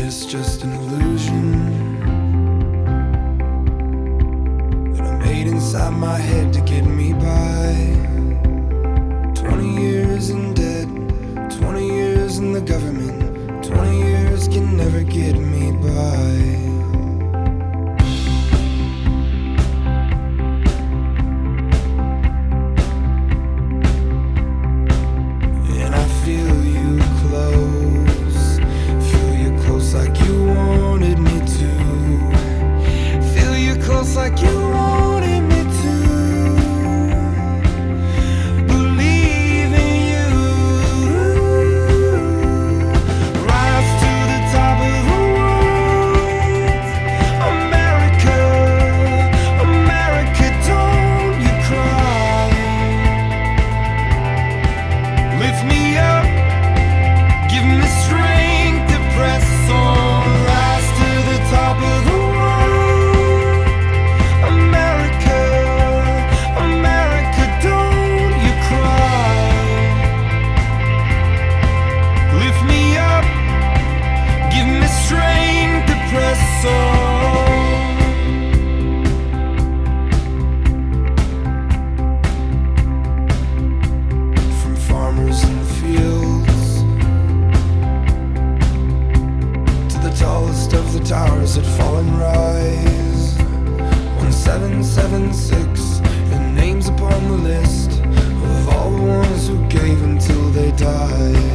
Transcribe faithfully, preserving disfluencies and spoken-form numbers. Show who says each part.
Speaker 1: it's just an illusion that I made inside my head to get me by. Twenty years in debt, twenty years in the government, twenty years can never get me by. Like you wanted me to believe in you. Rise to the top of the world, America, America, don't you cry. Lift me up, give me strength to press on. Rise to the top of the world, from farmers in the fields to the tallest of the towers that fall and rise. One seven seven six, and names upon the list of all the ones who gave until they died.